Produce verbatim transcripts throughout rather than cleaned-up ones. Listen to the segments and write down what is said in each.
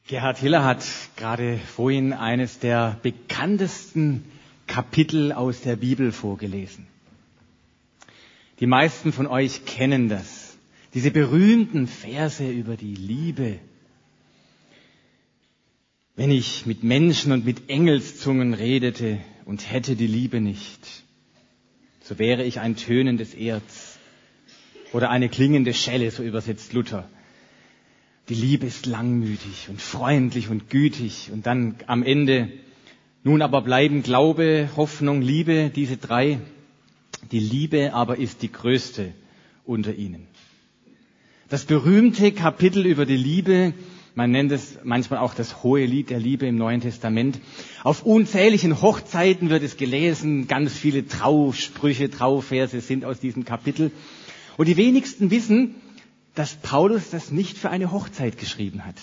Gerhard Hiller hat gerade vorhin eines der bekanntesten Kapitel aus der Bibel vorgelesen. Die meisten von euch kennen das. Diese berühmten Verse über die Liebe. Wenn ich mit Menschen und mit Engelszungen redete und hätte die Liebe nicht, so wäre ich ein tönendes Erz oder eine klingende Schelle, so übersetzt Luther. Die Liebe ist langmütig und freundlich und gütig. Und dann am Ende, nun aber bleiben Glaube, Hoffnung, Liebe, diese drei. Die Liebe aber ist die größte unter ihnen. Das berühmte Kapitel über die Liebe, man nennt es manchmal auch das hohe Lied der Liebe im Neuen Testament. Auf unzähligen Hochzeiten wird es gelesen, ganz viele Trausprüche, Trauverse sind aus diesem Kapitel. Und die wenigsten wissen, dass Paulus das nicht für eine Hochzeit geschrieben hat,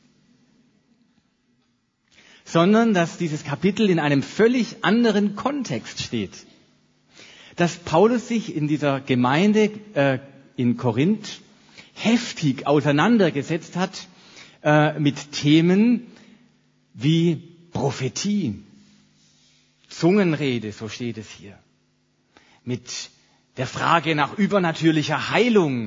sondern dass dieses Kapitel in einem völlig anderen Kontext steht. Dass Paulus sich in dieser Gemeinde äh, in Korinth heftig auseinandergesetzt hat äh, mit Themen wie Prophetie, Zungenrede, so steht es hier, mit der Frage nach übernatürlicher Heilung,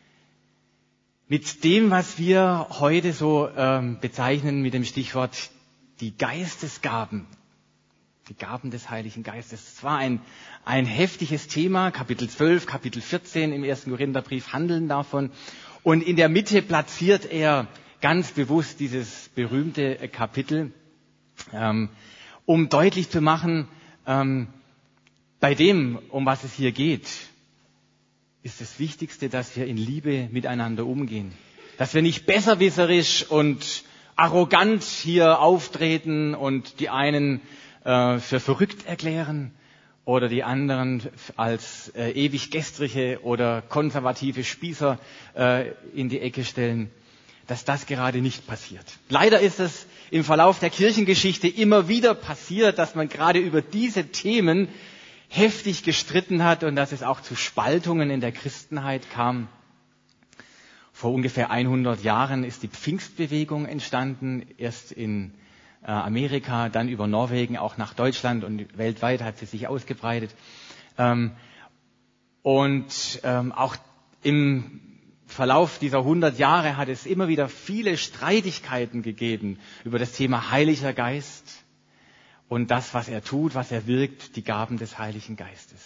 mit dem, was wir heute so ähm, bezeichnen mit dem Stichwort die Geistesgaben, die Gaben des Heiligen Geistes. Es war ein, ein heftiges Thema, Kapitel zwölf, Kapitel vierzehn im ersten Korintherbrief handeln davon. Und in der Mitte platziert er ganz bewusst dieses berühmte Kapitel, ähm, um deutlich zu machen, ähm, bei dem, um was es hier geht, ist das Wichtigste, dass wir in Liebe miteinander umgehen. Dass wir nicht besserwisserisch und arrogant hier auftreten und die einen äh, für verrückt erklären oder die anderen als äh, ewig gestrige oder konservative Spießer äh, in die Ecke stellen. Dass das gerade nicht passiert. Leider ist es im Verlauf der Kirchengeschichte immer wieder passiert, dass man gerade über diese Themen heftig gestritten hat und dass es auch zu Spaltungen in der Christenheit kam. Vor ungefähr hundert Jahren ist die Pfingstbewegung entstanden, erst in äh, Amerika, dann über Norwegen, auch nach Deutschland und weltweit hat sie sich ausgebreitet. Ähm, und ähm, auch im Verlauf dieser hundert Jahre hat es immer wieder viele Streitigkeiten gegeben über das Thema Heiliger Geist. Und das, was er tut, was er wirkt, die Gaben des Heiligen Geistes.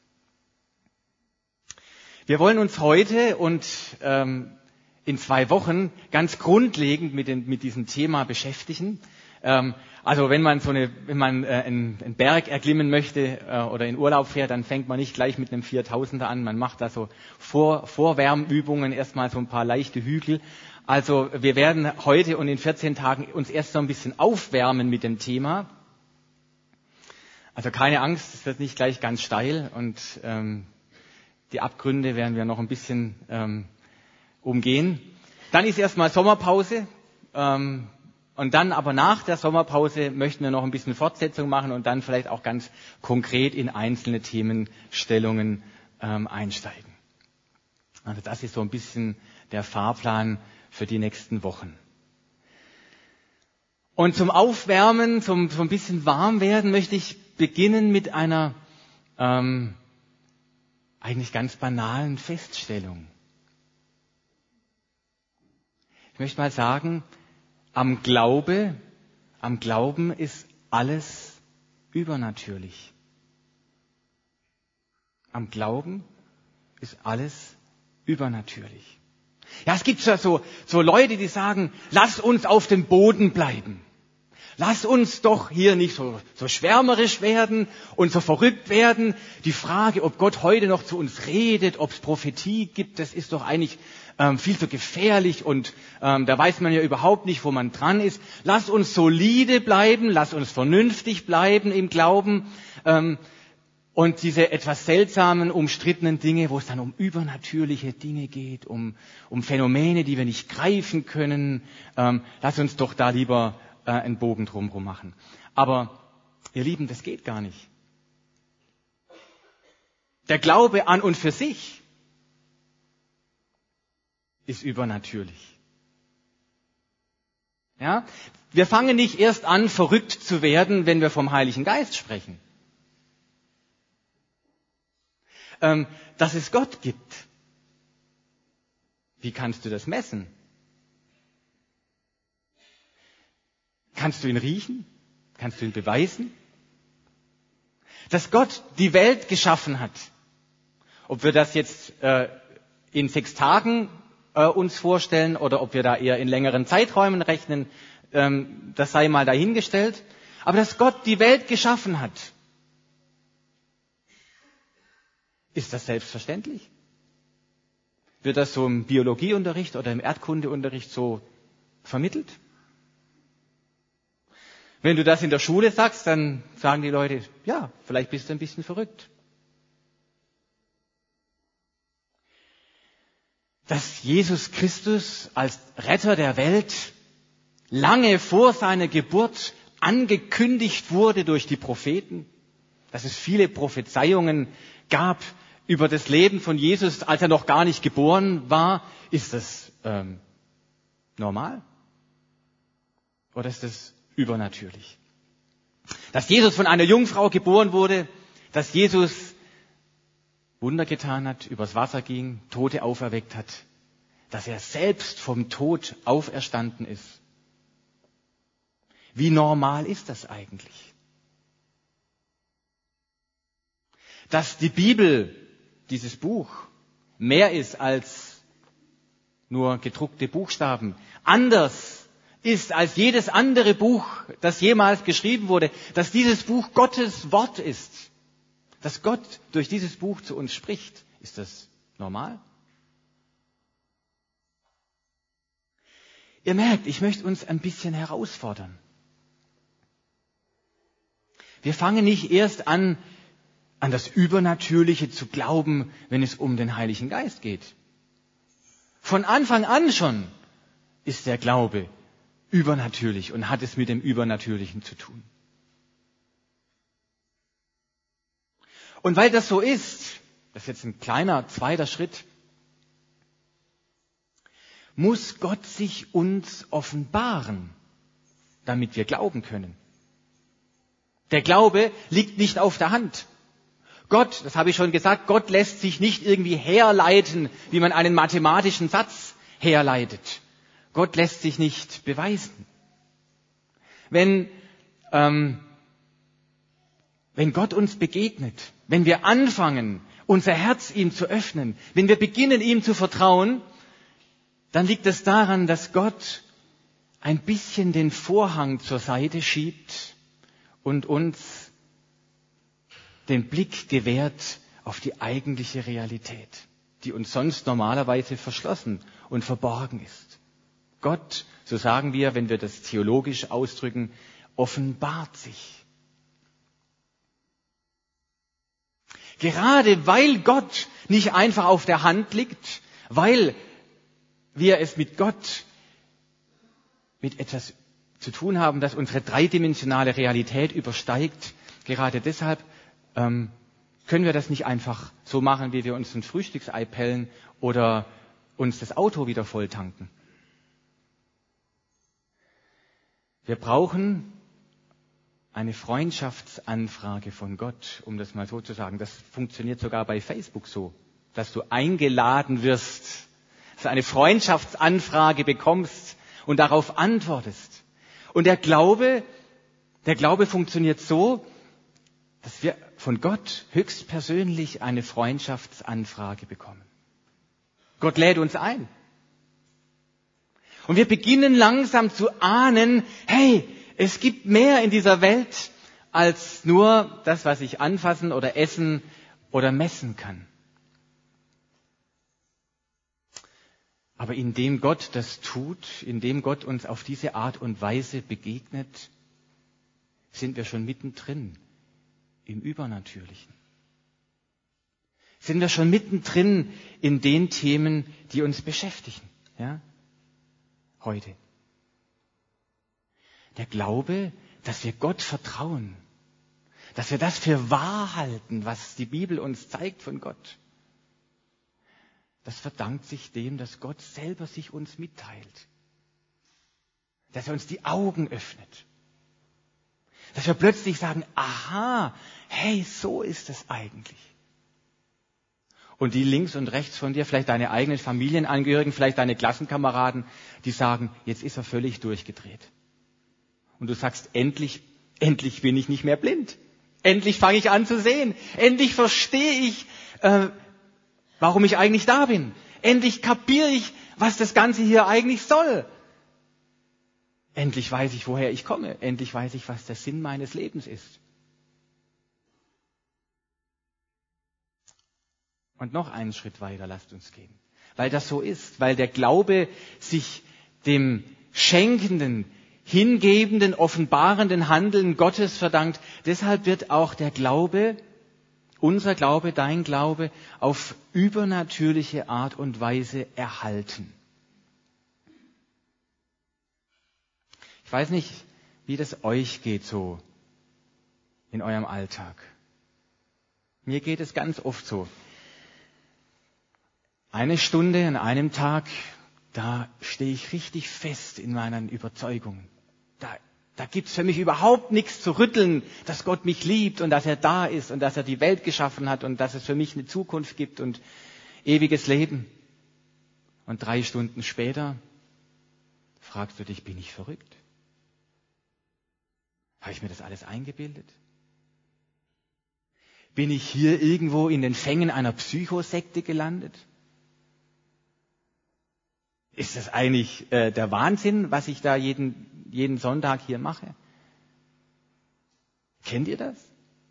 Wir wollen uns heute und ähm, in zwei Wochen ganz grundlegend mit, den, mit diesem Thema beschäftigen. Ähm, also wenn man so eine, wenn man äh, einen, einen Berg erklimmen möchte äh, oder in Urlaub fährt, dann fängt man nicht gleich mit einem viertausender an. Man macht da so Vor, Vorwärmübungen, erstmal so ein paar leichte Hügel. Also wir werden heute und in vierzehn Tagen uns erst so ein bisschen aufwärmen mit dem Thema. Also keine Angst, es wird nicht gleich ganz steil und ähm, die Abgründe werden wir noch ein bisschen ähm, umgehen. Dann ist erstmal Sommerpause ähm, und dann aber nach der Sommerpause möchten wir noch ein bisschen Fortsetzung machen und dann vielleicht auch ganz konkret in einzelne Themenstellungen ähm, einsteigen. Also das ist so ein bisschen der Fahrplan für die nächsten Wochen. Und zum Aufwärmen, zum so ein bisschen warm werden, möchte ich beginnen mit einer ähm, eigentlich ganz banalen Feststellung. Ich möchte mal sagen, am Glaube, am Glauben ist alles übernatürlich. Am Glauben ist alles übernatürlich. Ja, es gibt ja so, so Leute, die sagen, lass uns auf dem Boden bleiben. Lass uns doch hier nicht so, so schwärmerisch werden und so verrückt werden. Die Frage, ob Gott heute noch zu uns redet, ob es Prophetie gibt, das ist doch eigentlich ähm, viel zu gefährlich und ähm, da weiß man ja überhaupt nicht, wo man dran ist. Lass uns solide bleiben, lass uns vernünftig bleiben im Glauben. Ähm, und diese etwas seltsamen, umstrittenen Dinge, wo es dann um übernatürliche Dinge geht, um, um Phänomene, die wir nicht greifen können, ähm, lass uns doch da lieber einen Bogen drumherum machen. Aber, ihr Lieben, das geht gar nicht. Der Glaube an und für sich ist übernatürlich. Ja? Wir fangen nicht erst an, verrückt zu werden, wenn wir vom Heiligen Geist sprechen. Ähm, dass es Gott gibt. Wie kannst du das messen? Kannst du ihn riechen? Kannst du ihn beweisen? Dass Gott die Welt geschaffen hat. Ob wir das jetzt äh, in sechs Tagen äh, uns vorstellen oder ob wir da eher in längeren Zeiträumen rechnen, ähm, das sei mal dahingestellt. Aber dass Gott die Welt geschaffen hat, ist das selbstverständlich? Wird das so im Biologieunterricht oder im Erdkundeunterricht so vermittelt? Wenn du das in der Schule sagst, dann sagen die Leute, ja, vielleicht bist du ein bisschen verrückt. Dass Jesus Christus als Retter der Welt lange vor seiner Geburt angekündigt wurde durch die Propheten, dass es viele Prophezeiungen gab über das Leben von Jesus, als er noch gar nicht geboren war, ist das ähm, normal? Oder ist das übernatürlich? Dass Jesus von einer Jungfrau geboren wurde, dass Jesus Wunder getan hat, übers Wasser ging, Tote auferweckt hat, dass er selbst vom Tod auferstanden ist. Wie normal ist das eigentlich? Dass die Bibel, dieses Buch, mehr ist als nur gedruckte Buchstaben, anders ist als jedes andere Buch, das jemals geschrieben wurde, dass dieses Buch Gottes Wort ist, dass Gott durch dieses Buch zu uns spricht. Ist das normal? Ihr merkt, ich möchte uns ein bisschen herausfordern. Wir fangen nicht erst an, an das Übernatürliche zu glauben, wenn es um den Heiligen Geist geht. Von Anfang an schon ist der Glaube übernatürlich und hat es mit dem Übernatürlichen zu tun. Und weil das so ist, das ist jetzt ein kleiner zweiter Schritt, muss Gott sich uns offenbaren, damit wir glauben können. Der Glaube liegt nicht auf der Hand. Gott, das habe ich schon gesagt, Gott lässt sich nicht irgendwie herleiten, wie man einen mathematischen Satz herleitet. Gott lässt sich nicht beweisen. Wenn, ähm, wenn Gott uns begegnet, wenn wir anfangen, unser Herz ihm zu öffnen, wenn wir beginnen, ihm zu vertrauen, dann liegt es daran, dass Gott ein bisschen den Vorhang zur Seite schiebt und uns den Blick gewährt auf die eigentliche Realität, die uns sonst normalerweise verschlossen und verborgen ist. Gott, so sagen wir, wenn wir das theologisch ausdrücken, offenbart sich. Gerade weil Gott nicht einfach auf der Hand liegt, weil wir es mit Gott, mit etwas zu tun haben, das unsere dreidimensionale Realität übersteigt, gerade deshalb ähm, können wir das nicht einfach so machen, wie wir uns ein Frühstücksei pellen oder uns das Auto wieder voll tanken. Wir brauchen eine Freundschaftsanfrage von Gott, um das mal so zu sagen. Das funktioniert sogar bei Facebook so, dass du eingeladen wirst, dass du eine Freundschaftsanfrage bekommst und darauf antwortest. Und der Glaube, der Glaube funktioniert so, dass wir von Gott höchstpersönlich eine Freundschaftsanfrage bekommen. Gott lädt uns ein. Und wir beginnen langsam zu ahnen, hey, es gibt mehr in dieser Welt als nur das, was ich anfassen oder essen oder messen kann. Aber indem Gott das tut, indem Gott uns auf diese Art und Weise begegnet, sind wir schon mittendrin im Übernatürlichen. Sind wir schon mittendrin in den Themen, die uns beschäftigen, ja? Heute. Der Glaube, dass wir Gott vertrauen, dass wir das für wahr halten, was die Bibel uns zeigt von Gott, das verdankt sich dem, dass Gott selber sich uns mitteilt. dass er uns die Augen öffnet. Dass wir plötzlich sagen, aha, hey, so ist es eigentlich. Und die links und rechts von dir, vielleicht deine eigenen Familienangehörigen, vielleicht deine Klassenkameraden, die sagen, jetzt ist er völlig durchgedreht. Und du sagst, endlich, endlich bin ich nicht mehr blind. Endlich fange ich an zu sehen. Endlich verstehe ich, äh, warum ich eigentlich da bin. Endlich kapiere ich, was das Ganze hier eigentlich soll. Endlich weiß ich, woher ich komme. Endlich weiß ich, was der Sinn meines Lebens ist. Und noch einen Schritt weiter lasst uns gehen. Weil das so ist, weil der Glaube sich dem schenkenden, hingebenden, offenbarenden Handeln Gottes verdankt. Deshalb wird auch der Glaube, unser Glaube, dein Glaube, auf übernatürliche Art und Weise erhalten. Ich weiß nicht, wie das euch geht so in eurem Alltag. Mir geht es ganz oft so. Eine Stunde an einem Tag, da stehe ich richtig fest in meinen Überzeugungen. Da, da gibt es für mich überhaupt nichts zu rütteln, dass Gott mich liebt und dass er da ist und dass er die Welt geschaffen hat und dass es für mich eine Zukunft gibt und ewiges Leben. Und drei Stunden später fragst du dich, bin ich verrückt? Habe ich mir das alles eingebildet? Bin ich hier irgendwo in den Fängen einer Psychosekte gelandet? Ist das eigentlich äh, der Wahnsinn, was ich da jeden, jeden Sonntag hier mache? Kennt ihr das?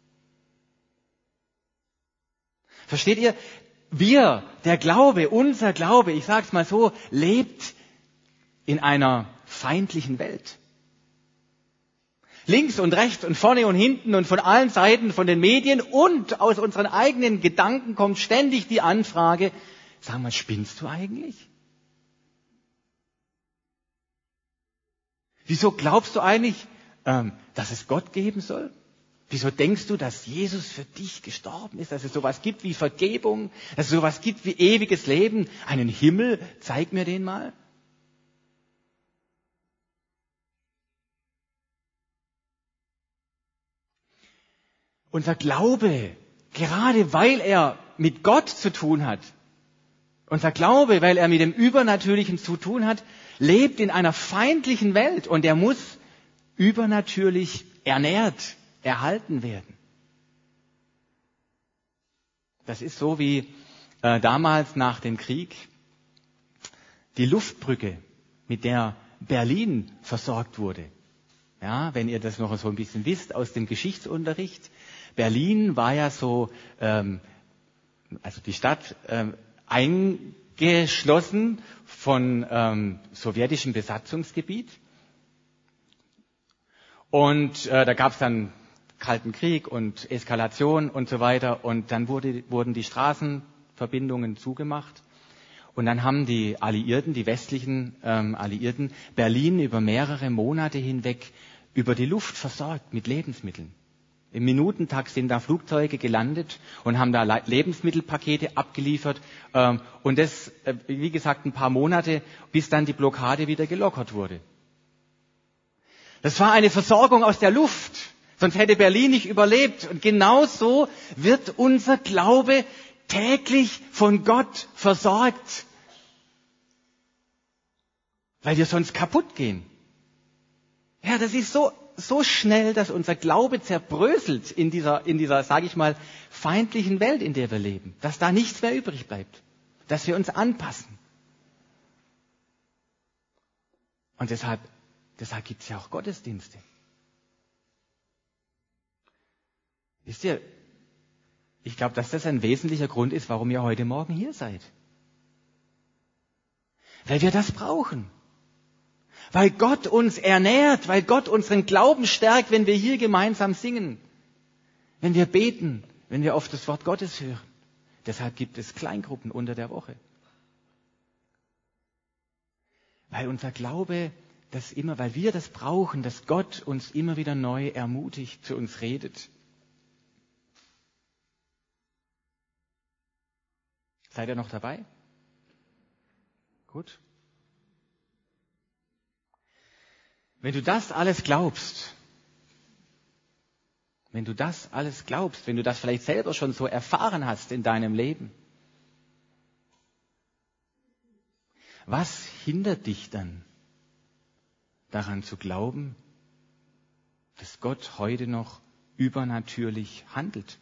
Versteht ihr? Wir, der Glaube, unser Glaube, ich sage es mal so, lebt in einer feindlichen Welt. Links und rechts und vorne und hinten und von allen Seiten, von den Medien und aus unseren eigenen Gedanken kommt ständig die Anfrage, sag mal, spinnst du eigentlich? Wieso glaubst du eigentlich, ähm, dass es Gott geben soll? Wieso denkst du, dass Jesus für dich gestorben ist, dass es sowas gibt wie Vergebung, dass es sowas gibt wie ewiges Leben, einen Himmel? Zeig mir den mal. Unser Glaube, gerade weil er mit Gott zu tun hat, unser Glaube, weil er mit dem Übernatürlichen zu tun hat, lebt in einer feindlichen Welt und er muss übernatürlich ernährt, erhalten werden. Das ist so wie äh, damals nach dem Krieg die Luftbrücke, mit der Berlin versorgt wurde. Ja, wenn ihr das noch so ein bisschen wisst aus dem Geschichtsunterricht. Berlin war ja so, ähm, also die Stadt, ähm, eingeschlossen von ähm, sowjetischem Besatzungsgebiet. Und äh, da gab es dann Kalten Krieg und Eskalation und so weiter. Und dann wurde, wurden die Straßenverbindungen zugemacht. Und dann haben die Alliierten, die westlichen ähm, Alliierten, Berlin über mehrere Monate hinweg über die Luft versorgt mit Lebensmitteln. Im Minutentakt sind da Flugzeuge gelandet und haben da Lebensmittelpakete abgeliefert. Ähm, und das, äh, wie gesagt, ein paar Monate, bis dann die Blockade wieder gelockert wurde. Das war eine Versorgung aus der Luft. Sonst hätte Berlin nicht überlebt. Und genauso wird unser Glaube täglich von Gott versorgt. Weil wir sonst kaputt gehen. Ja, das ist so, so schnell, dass unser Glaube zerbröselt in dieser, in dieser, sage ich mal, feindlichen Welt, in der wir leben. Dass da nichts mehr übrig bleibt. Dass wir uns anpassen. Und deshalb, deshalb gibt es ja auch Gottesdienste. Wisst ihr, ich glaube, dass das ein wesentlicher Grund ist, warum ihr heute Morgen hier seid. Weil wir das brauchen. Weil Gott uns ernährt, weil Gott unseren Glauben stärkt, wenn wir hier gemeinsam singen, wenn wir beten, wenn wir auf das Wort Gottes hören. Deshalb gibt es Kleingruppen unter der Woche. Weil unser Glaube, das immer, weil wir das brauchen, dass Gott uns immer wieder neu ermutigt, zu uns redet. Seid ihr noch dabei? Gut. Wenn du das alles glaubst, wenn du das alles glaubst, wenn du das vielleicht selber schon so erfahren hast in deinem Leben, was hindert dich dann daran zu glauben, dass Gott heute noch übernatürlich handelt?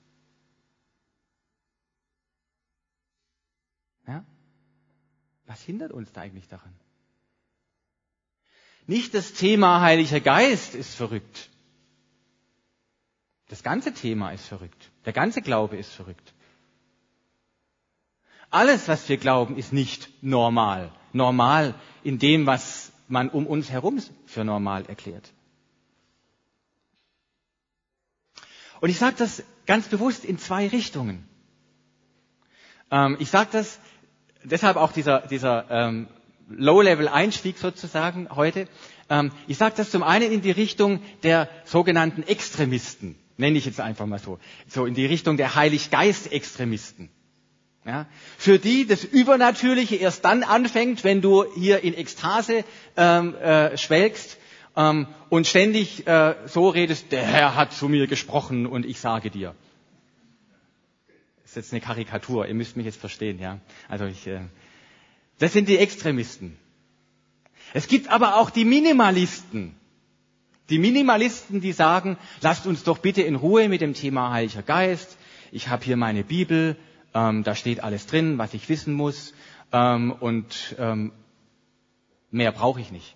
Ja? Was hindert uns da eigentlich daran? Nicht das Thema Heiliger Geist ist verrückt. Das ganze Thema ist verrückt. Der ganze Glaube ist verrückt. Alles, was wir glauben, ist nicht normal. Normal in dem, was man um uns herum für normal erklärt. Und ich sage das ganz bewusst in zwei Richtungen. Ähm, ich sage das deshalb auch dieser, dieser ähm, Low-Level-Einstieg sozusagen heute. Ähm, ich sage das zum einen in die Richtung der sogenannten Extremisten, nenne ich jetzt einfach mal so, so in die Richtung der Heiliggeist-Extremisten. Ja, für die das Übernatürliche erst dann anfängt, wenn du hier in Ekstase ähm, äh, schwelgst ähm, und ständig äh, so redest, der Herr hat zu mir gesprochen und ich sage dir. Das ist jetzt eine Karikatur, ihr müsst mich jetzt verstehen. Ja, also ich, äh, das sind die Extremisten. Es gibt aber auch die Minimalisten. Die Minimalisten, die sagen, lasst uns doch bitte in Ruhe mit dem Thema Heiliger Geist. Ich habe hier meine Bibel. Ähm, da steht alles drin, was ich wissen muss, ähm, und ähm, mehr brauche ich nicht.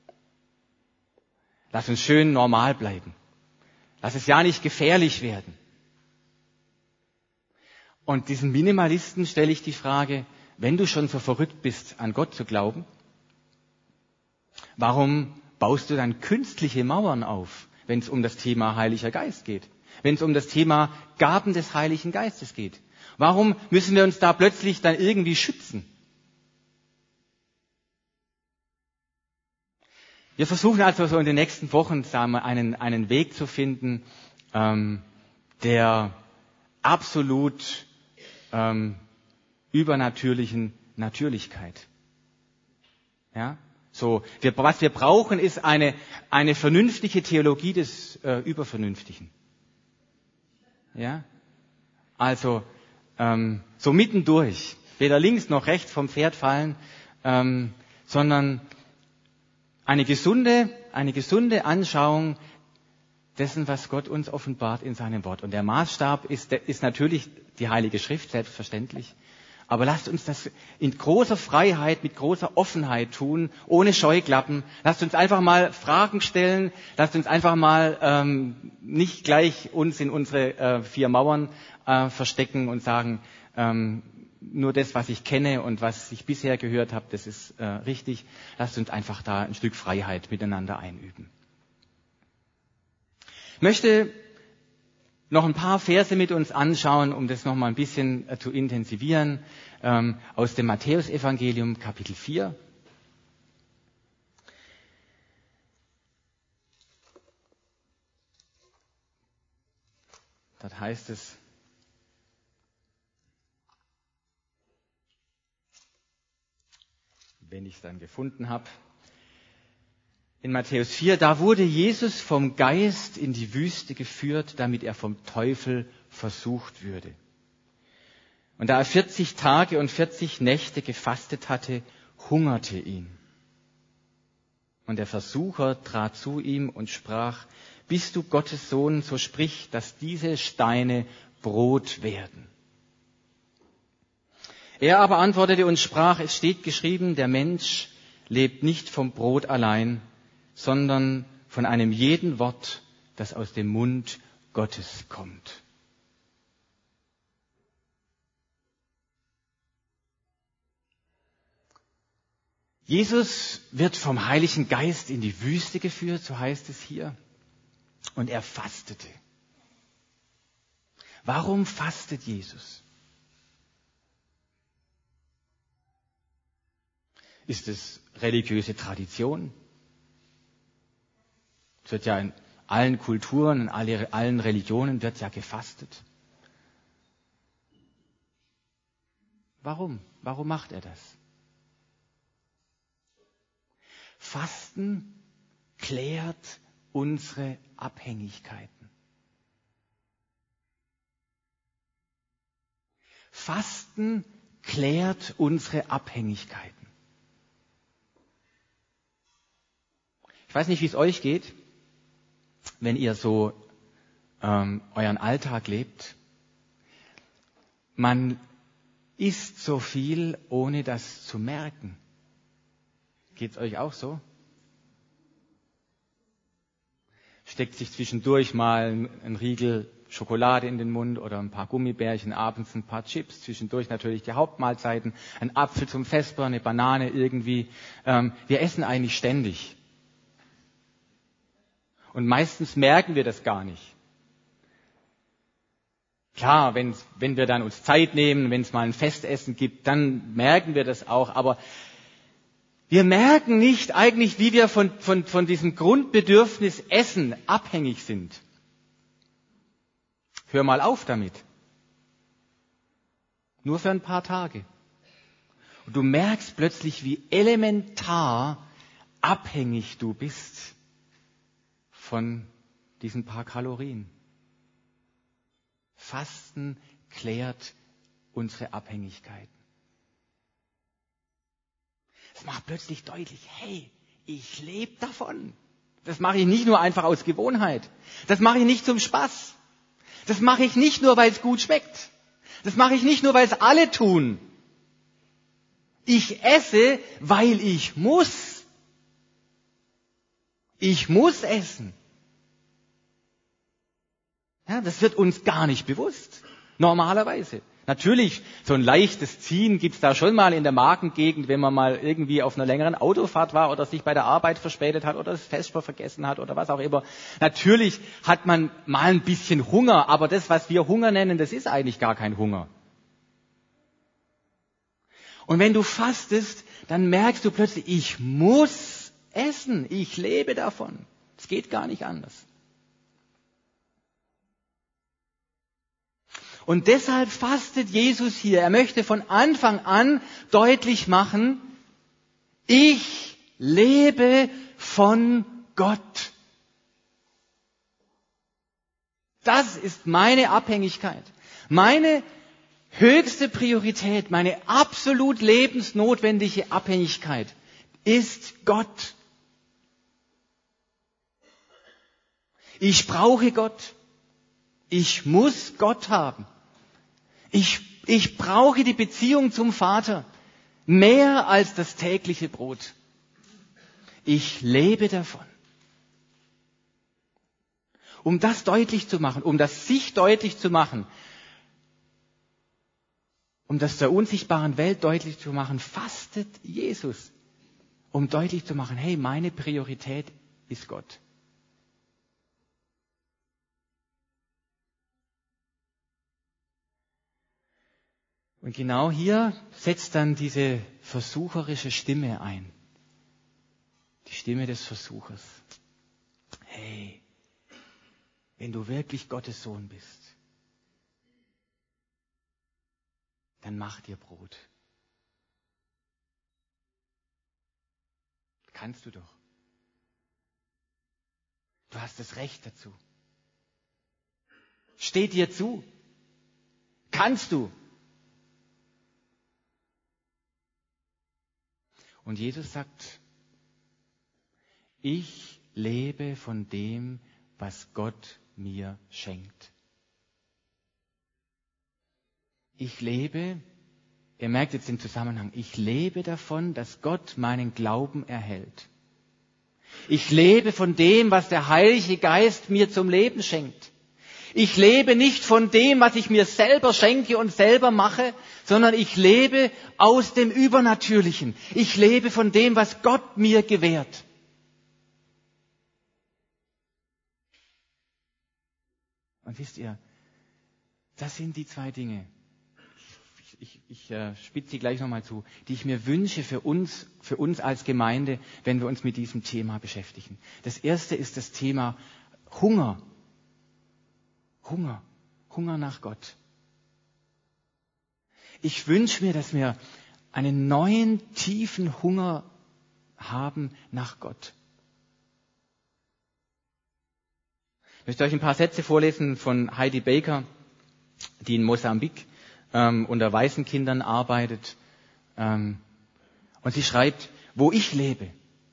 Lass uns schön normal bleiben. Lass es ja nicht gefährlich werden. Und diesen Minimalisten stelle ich die Frage, wenn du schon so verrückt bist, an Gott zu glauben, warum baust du dann künstliche Mauern auf, wenn es um das Thema Heiliger Geist geht? Wenn es um das Thema Gaben des Heiligen Geistes geht? Warum müssen wir uns da plötzlich dann irgendwie schützen? Wir versuchen also so in den nächsten Wochen, sagen wir, einen, einen Weg zu finden, ähm, der absolut ähm, übernatürlichen Natürlichkeit. Ja? So, wir, was wir brauchen, ist eine, eine vernünftige Theologie des äh, Übervernünftigen. Ja? Also, Ähm, so mittendurch, weder links noch rechts vom Pferd fallen, ähm, sondern eine gesunde, eine gesunde Anschauung dessen, was Gott uns offenbart in seinem Wort. Und der Maßstab ist, ist natürlich die Heilige Schrift, selbstverständlich. Aber lasst uns das in großer Freiheit, mit großer Offenheit tun, ohne Scheuklappen. Lasst uns einfach mal Fragen stellen. Lasst uns einfach mal ähm, nicht gleich uns in unsere äh, vier Mauern äh, verstecken und sagen, ähm, nur das, was ich kenne und was ich bisher gehört habe, das ist äh, richtig. Lasst uns einfach da ein Stück Freiheit miteinander einüben. Ich möchte noch ein paar Verse mit uns anschauen, um das noch mal ein bisschen äh, zu intensivieren, ähm, aus dem Matthäusevangelium, Kapitel vier. Dort heißt es, wenn ich es dann gefunden habe, in Matthäus vier, da wurde Jesus vom Geist in die Wüste geführt, damit er vom Teufel versucht würde. Und da er vierzig Tage und vierzig Nächte gefastet hatte, hungerte ihn. Und der Versucher trat zu ihm und sprach, bist du Gottes Sohn, so sprich, dass diese Steine Brot werden. Er aber antwortete und sprach, es steht geschrieben, der Mensch lebt nicht vom Brot allein, sondern von einem jeden Wort, das aus dem Mund Gottes kommt. Jesus wird vom Heiligen Geist in die Wüste geführt, so heißt es hier, und er fastete. Warum fastet Jesus? Ist es religiöse Tradition? Es wird ja in allen Kulturen, in allen Religionen wird ja gefastet. Warum? Warum macht er das? Fasten klärt unsere Abhängigkeiten. Fasten klärt unsere Abhängigkeiten. Ich weiß nicht, wie es euch geht, wenn ihr so ähm, euren Alltag lebt. Man isst so viel, ohne das zu merken. Geht's euch auch so? Steckt sich zwischendurch mal ein Riegel Schokolade in den Mund oder ein paar Gummibärchen, abends ein paar Chips, zwischendurch natürlich die Hauptmahlzeiten, ein Apfel zum Vesper, eine Banane irgendwie. Ähm, wir essen eigentlich ständig. Und meistens merken wir das gar nicht. Klar, wenn, wenn wir dann uns Zeit nehmen, wenn es mal ein Festessen gibt, dann merken wir das auch. Aber wir merken nicht eigentlich, wie wir von, von, von diesem Grundbedürfnis Essen abhängig sind. Hör mal auf damit. Nur für ein paar Tage. Und du merkst plötzlich, wie elementar abhängig du bist von diesen paar Kalorien. Fasten klärt unsere Abhängigkeiten. Es macht plötzlich deutlich, hey, ich lebe davon. Das mache ich nicht nur einfach aus Gewohnheit. Das mache ich nicht zum Spaß. Das mache ich nicht nur, weil es gut schmeckt. Das mache ich nicht nur, weil es alle tun. Ich esse, weil ich muss. Ich muss essen. Ja, das wird uns gar nicht bewusst. Normalerweise. Natürlich, so ein leichtes Ziehen gibt's da schon mal in der Magengegend, wenn man mal irgendwie auf einer längeren Autofahrt war oder sich bei der Arbeit verspätet hat oder das Vesper vergessen hat oder was auch immer. Natürlich hat man mal ein bisschen Hunger, aber das, was wir Hunger nennen, das ist eigentlich gar kein Hunger. Und wenn du fastest, dann merkst du plötzlich, ich muss essen, ich lebe davon. Es geht gar nicht anders. Und deshalb fastet Jesus hier. Er möchte von Anfang an deutlich machen, ich lebe von Gott. Das ist meine Abhängigkeit. Meine höchste Priorität, meine absolut lebensnotwendige Abhängigkeit ist Gott. Ich brauche Gott. Ich muss Gott haben. Ich, ich brauche die Beziehung zum Vater mehr als das tägliche Brot. Ich lebe davon. Um das deutlich zu machen, um das sich deutlich zu machen, um das der unsichtbaren Welt deutlich zu machen, fastet Jesus, um deutlich zu machen, hey, meine Priorität ist Gott. Und genau hier setzt dann diese versucherische Stimme ein. Die Stimme des Versuchers. Hey, wenn du wirklich Gottes Sohn bist, dann mach dir Brot. Kannst du doch. Du hast das Recht dazu. Steht dir zu. Kannst du. Und Jesus sagt, ich lebe von dem, was Gott mir schenkt. Ich lebe, ihr merkt jetzt den Zusammenhang, ich lebe davon, dass Gott meinen Glauben erhält. Ich lebe von dem, was der Heilige Geist mir zum Leben schenkt. Ich lebe nicht von dem, was ich mir selber schenke und selber mache, sondern ich lebe aus dem Übernatürlichen. Ich lebe von dem, was Gott mir gewährt. Und wisst ihr, das sind die zwei Dinge, ich, ich, ich äh, spitze sie gleich nochmal zu, die ich mir wünsche für uns, für uns als Gemeinde, wenn wir uns mit diesem Thema beschäftigen. Das erste ist das Thema Hunger. Hunger. Hunger nach Gott. Ich wünsche mir, dass wir einen neuen, tiefen Hunger haben nach Gott. Ich möchte euch ein paar Sätze vorlesen von Heidi Baker, die in Mosambik ähm, unter Waisenkindern arbeitet. Ähm, und sie schreibt, wo ich lebe,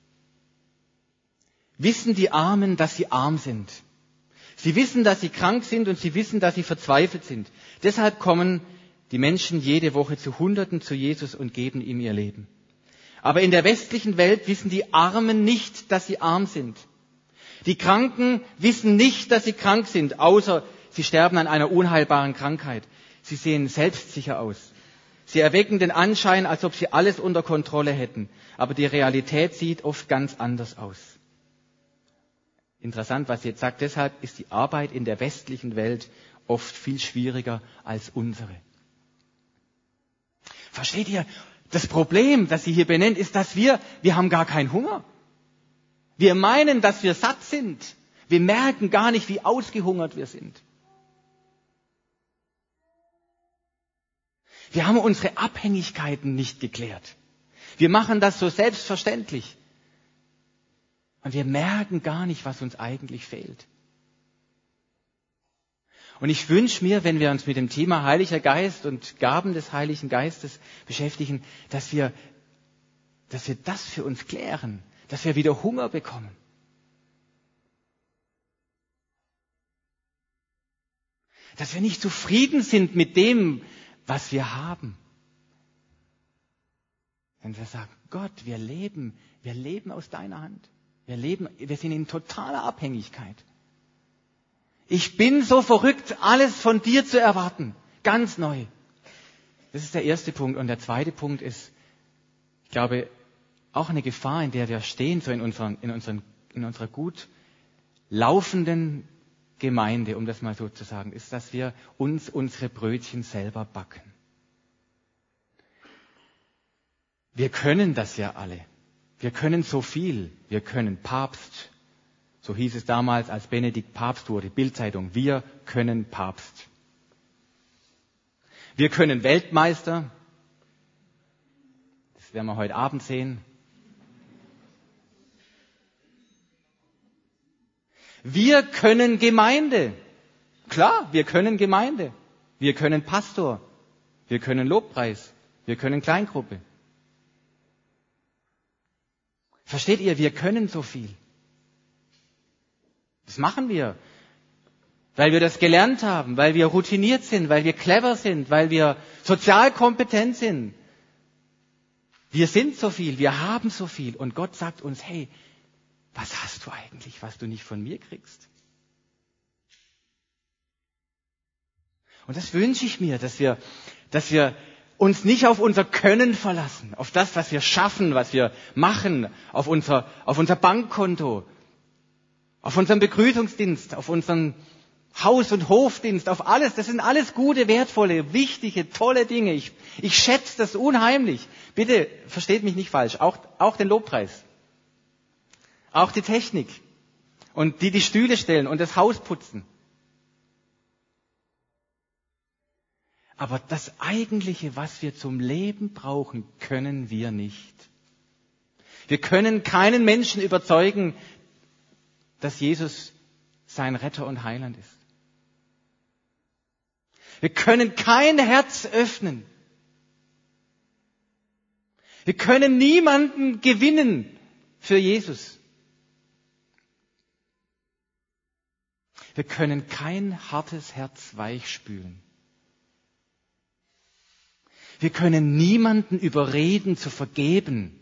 wissen die Armen, dass sie arm sind. Sie wissen, dass sie krank sind und sie wissen, dass sie verzweifelt sind. Deshalb kommen die Menschen jede Woche zu Hunderten zu Jesus und geben ihm ihr Leben. Aber in der westlichen Welt wissen die Armen nicht, dass sie arm sind. Die Kranken wissen nicht, dass sie krank sind, außer sie sterben an einer unheilbaren Krankheit. Sie sehen selbstsicher aus. Sie erwecken den Anschein, als ob sie alles unter Kontrolle hätten. Aber die Realität sieht oft ganz anders aus. Interessant, was sie jetzt sagt. Deshalb ist die Arbeit in der westlichen Welt oft viel schwieriger als unsere. Versteht ihr? Das Problem, das sie hier benennt, ist, dass wir, wir haben gar keinen Hunger. Wir meinen, dass wir satt sind. Wir merken gar nicht, wie ausgehungert wir sind. Wir haben unsere Abhängigkeiten nicht geklärt. Wir machen das so selbstverständlich. Und wir merken gar nicht, was uns eigentlich fehlt. Und ich wünsche mir, wenn wir uns mit dem Thema Heiliger Geist und Gaben des Heiligen Geistes beschäftigen, dass wir, dass wir das für uns klären, dass wir wieder Hunger bekommen. Dass wir nicht zufrieden sind mit dem, was wir haben. Wenn wir sagen, Gott, wir leben, wir leben aus deiner Hand. Wir leben, wir sind in totaler Abhängigkeit. Ich bin so verrückt, alles von dir zu erwarten. Ganz neu. Das ist der erste Punkt. Und der zweite Punkt ist, ich glaube, auch eine Gefahr, in der wir stehen, so in, unseren, in, unseren, in unserer gut laufenden Gemeinde, um das mal so zu sagen, ist, dass wir uns unsere Brötchen selber backen. Wir können das ja alle. Wir können so viel. Wir können Papst. So hieß es damals, als Benedikt Papst wurde, Bild-Zeitung. Wir können Papst. Wir können Weltmeister. Das werden wir heute Abend sehen. Wir können Gemeinde. Klar, wir können Gemeinde. Wir können Pastor. Wir können Lobpreis. Wir können Kleingruppe. Versteht ihr, wir können so viel. Das machen wir, weil wir das gelernt haben, weil wir routiniert sind, weil wir clever sind, weil wir sozial kompetent sind. Wir sind so viel, wir haben so viel. Und Gott sagt uns, hey, was hast du eigentlich, was du nicht von mir kriegst? Und das wünsche ich mir, dass wir, dass wir uns nicht auf unser Können verlassen, auf das, was wir schaffen, was wir machen, auf unser, auf unser Bankkonto, auf unseren Begrüßungsdienst, auf unseren Haus- und Hofdienst, auf alles. Das sind alles gute, wertvolle, wichtige, tolle Dinge. Ich, ich schätze das unheimlich. Bitte versteht mich nicht falsch. Auch, auch den Lobpreis. Auch die Technik. Und die die Stühle stellen und das Haus putzen. Aber das Eigentliche, was wir zum Leben brauchen, können wir nicht. Wir können keinen Menschen überzeugen, dass Jesus sein Retter und Heiland ist. Wir können kein Herz öffnen. Wir können niemanden gewinnen für Jesus. Wir können kein hartes Herz weichspülen. Wir können niemanden überreden zu vergeben.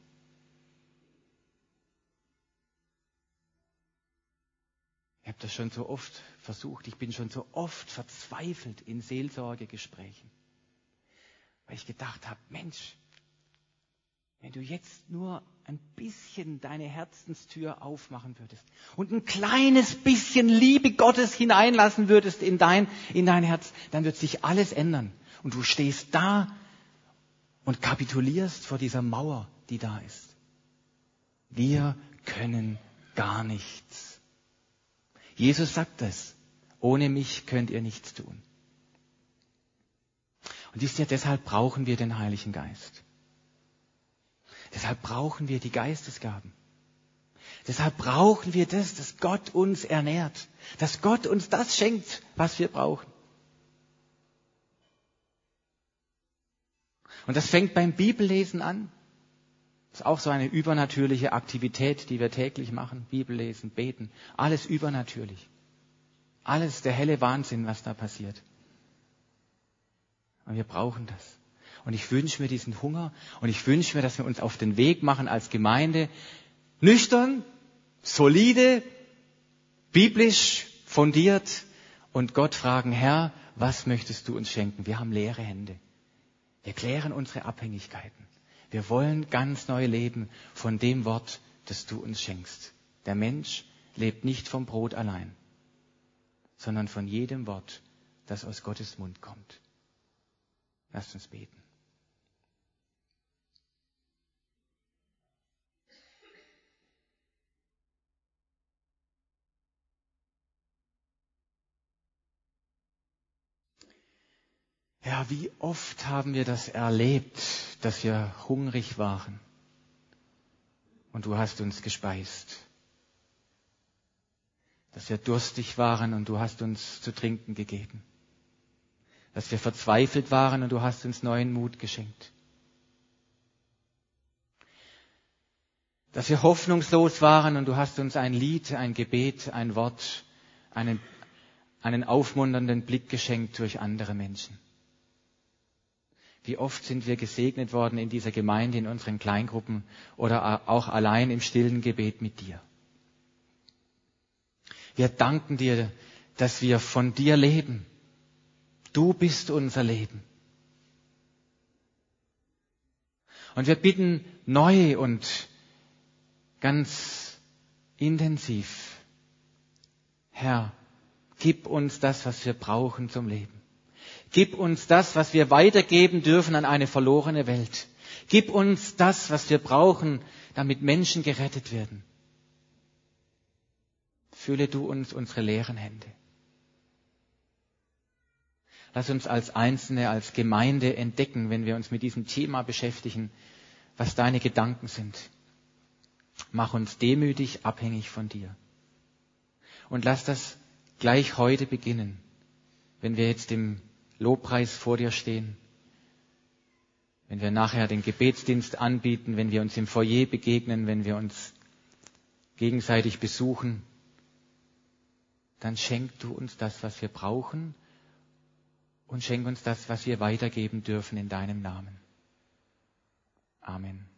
Ich habe das schon so oft versucht. Ich bin schon so oft verzweifelt in Seelsorgegesprächen. Weil ich gedacht habe, Mensch, wenn du jetzt nur ein bisschen deine Herzenstür aufmachen würdest und ein kleines bisschen Liebe Gottes hineinlassen würdest in dein, in dein Herz, dann wird sich alles ändern. Und du stehst da und kapitulierst vor dieser Mauer, die da ist. Wir können gar nichts. Jesus sagt das. Ohne mich könnt ihr nichts tun. Und wisst ihr, deshalb brauchen wir den Heiligen Geist. Deshalb brauchen wir die Geistesgaben. Deshalb brauchen wir das, dass Gott uns ernährt, dass Gott uns das schenkt, was wir brauchen. Und das fängt beim Bibellesen an. Das ist auch so eine übernatürliche Aktivität, die wir täglich machen. Bibellesen, beten, alles übernatürlich. Alles der helle Wahnsinn, was da passiert. Und wir brauchen das. Und ich wünsche mir diesen Hunger und ich wünsche mir, dass wir uns auf den Weg machen als Gemeinde, nüchtern, solide, biblisch fundiert und Gott fragen, Herr, was möchtest du uns schenken? Wir haben leere Hände. Wir klären unsere Abhängigkeiten. Wir wollen ganz neu leben von dem Wort, das du uns schenkst. Der Mensch lebt nicht vom Brot allein, sondern von jedem Wort, das aus Gottes Mund kommt. Lasst uns beten. Ja, wie oft haben wir das erlebt, dass wir hungrig waren und du hast uns gespeist. Dass wir durstig waren und du hast uns zu trinken gegeben. Dass wir verzweifelt waren und du hast uns neuen Mut geschenkt. Dass wir hoffnungslos waren und du hast uns ein Lied, ein Gebet, ein Wort, einen, einen aufmunternden Blick geschenkt durch andere Menschen. Wie oft sind wir gesegnet worden in dieser Gemeinde, in unseren Kleingruppen oder auch allein im stillen Gebet mit dir. Wir danken dir, dass wir von dir leben. Du bist unser Leben. Und wir bitten neu und ganz intensiv, Herr, gib uns das, was wir brauchen zum Leben. Gib uns das, was wir weitergeben dürfen an eine verlorene Welt. Gib uns das, was wir brauchen, damit Menschen gerettet werden. Fülle du uns unsere leeren Hände. Lass uns als Einzelne, als Gemeinde entdecken, wenn wir uns mit diesem Thema beschäftigen, was deine Gedanken sind. Mach uns demütig abhängig von dir. Und lass das gleich heute beginnen, wenn wir jetzt im Lobpreis vor dir stehen, wenn wir nachher den Gebetsdienst anbieten, wenn wir uns im Foyer begegnen, wenn wir uns gegenseitig besuchen, dann schenk du uns das, was wir brauchen und schenk uns das, was wir weitergeben dürfen in deinem Namen. Amen.